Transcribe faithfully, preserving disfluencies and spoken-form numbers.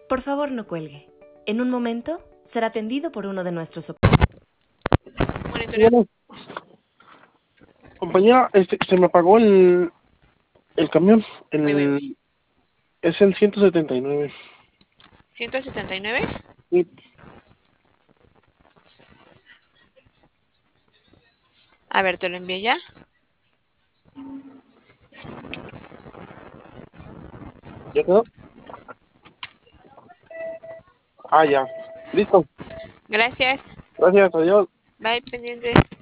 Por favor, no cuelgue. En un momento será atendido por uno de nuestros operadores. Bueno, compañera, este, se me apagó el, el camión. El, es el ciento setenta y nueve. ¿ciento setenta y nueve? Sí. A ver, te lo envié ya. ¿Ya quedó? Ah, ya. Listo. Gracias. Gracias, adiós. Bye, pendiente.